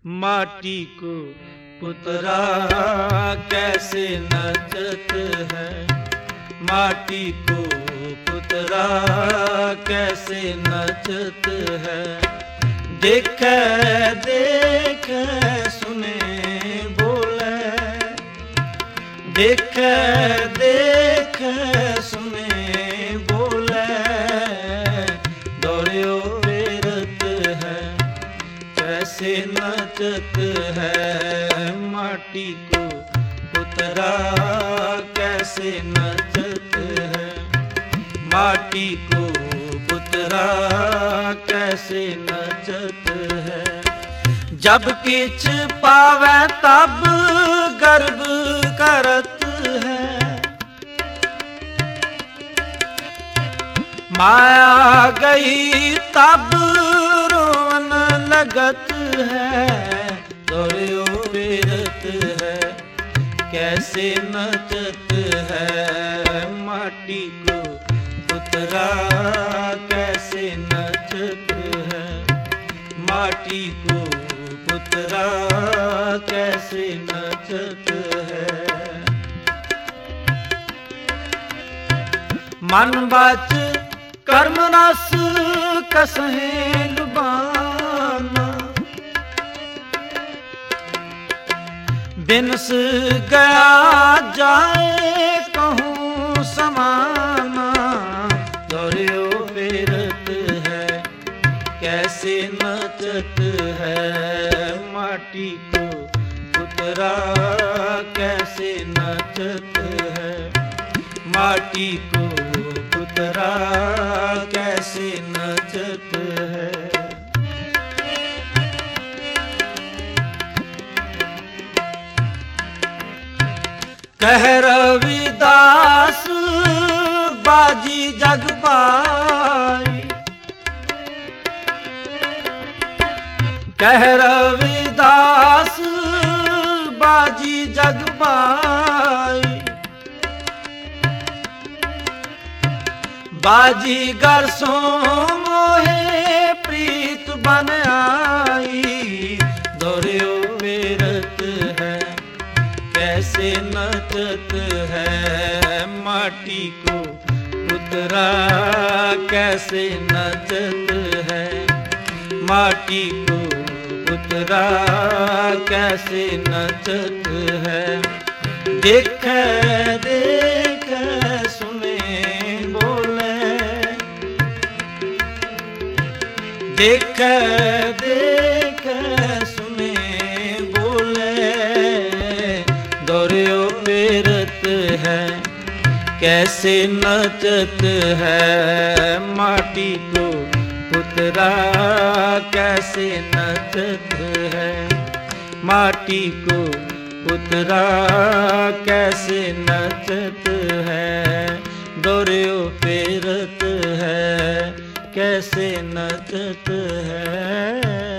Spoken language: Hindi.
माटी को पुतरा कैसे नचत है, माटी को पुतरा कैसे नचत है। देखे देखे सुने बोले, देखे देखे सुने बोले, दौड़ो बेरत है कैसे नचत है। माटी को पुतरा कैसे नचत है, माटी को पुतरा कैसे नचत है। जब किछ पावे तब गर्व करत है, माया गई तब रोन लगत है। दौड़ो बेरत है कैसे नचत है, माटी को पुतरा कैसे नचत है, माटी को पुतरा कैसे नचत है। मन बाच कर्म रस कसहे लुबाना, बिनस गया जाए कहूँ समाना। दौड़ो बेरत है कैसे नचत है, माटी को पुतरा कैसे नचत है, माटी को पुतरा कैसे नचत है। कह रविदास बाजी जग पाई, कह रविदास बाजी जग पाई। बाजीगर सो मोहे प्रीत बन आई। दौड़ो बेरत है कैसे नचत है, माटी को पुतरा कैसे नचत है, माटी को पुतरा कैसे नचत है। देखे देखे सुने बोले, देखे देखे सुने बोले, दौड़ो बेरत है कैसे नचत है, माटी को पुतरा कैसे नचत है, माटी को पुतरा कैसे नचत है। दौड़ो बेरत है कैसे नचत है।